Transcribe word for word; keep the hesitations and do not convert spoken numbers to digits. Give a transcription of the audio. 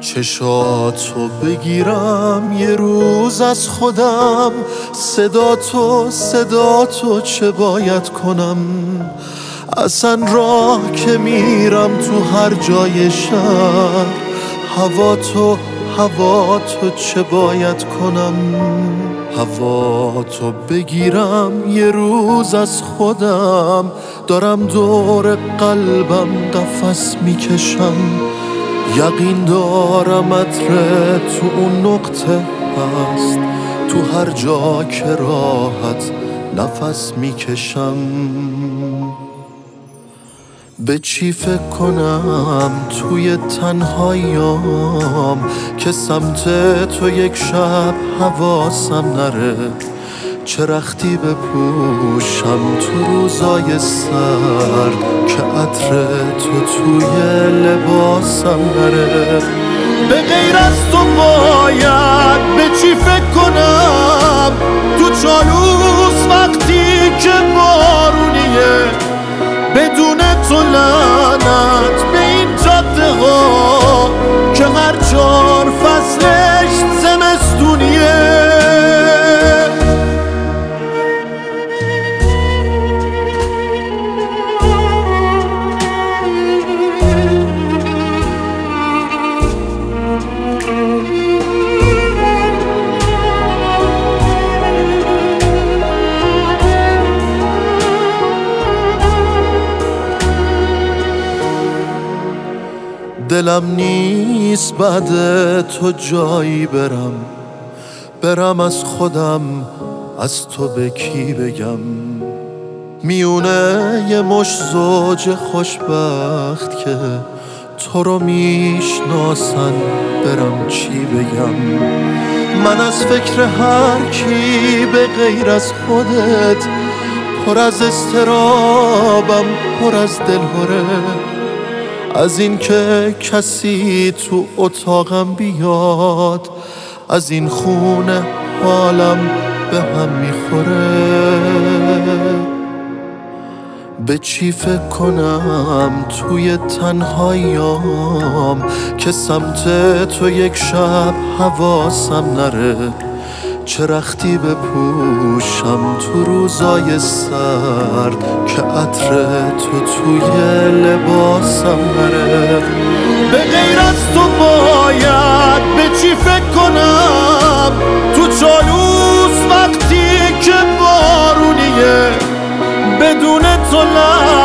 چشاتو بگیرم یه روز از خودم، صدا تو صدا تو چه باید کنم؟ اصلا راه که میرم تو هر جای شهر، هوا تو هوا تو چه باید کنم؟ هوا تو بگیرم یه روز از خودم، دارم دور قلبم قفس میکشم، یقین دارم عطر تو اون نقطه هست، تو هر جا که راحت نفس میکشم. به چی فکر کنم توی تنهاییام که سمت تو یک شب حواسم نره؟ چه رختی بپوشم تو روزای سرد که عطر تو توی لباسم نره؟ به غیر از تو باید به چی فکر کنم تو چالوس وقتی که بارونیه؟ بدون تو لعنت به این جاده ها که هر چهار فصلش زمستونیه. دلم نیست بعد تو جایی برم، برم از خودم از تو به کی بگم؟ میونه یه مش زوج خوشبخت که تو رو میشناسن برم چی بگم؟ من از فکر هر کی به غیر از خودت پر از اضطرابم، پر از دلهره از این که کسی تو اتاقم بیاد، از این خونه حالم به هم میخوره. به چی فکر کنم توی تنهاییام که سمت تو یک شب حواسم نره؟ چه رختی بپوشم تو روزای سرد که عطر تو توی لباسم نره؟ به غیر از تو باید به چی فکر کنم تو چالوس وقتی که بارونیه؟ بدون تو